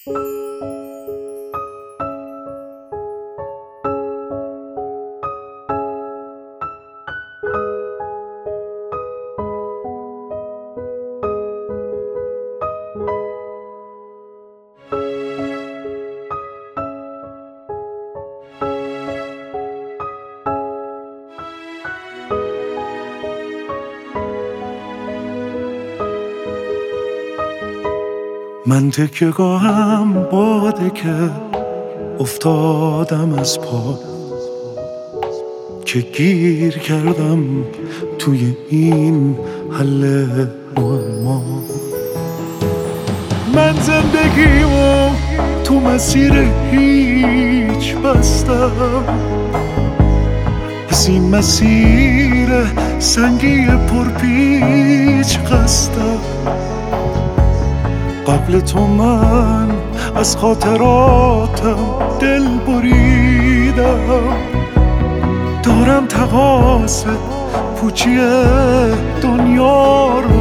من تکیه‌گاهم باده که افتادم از پا، که گیر کردم توی این حل معما. من زندگیمو تو مسیر هیچ بستم، از این مسیر سنگی پرپیچ قصدم. قبل تو من از خاطراتم دل بریدم، دارم تقاص پوچی دنیا رو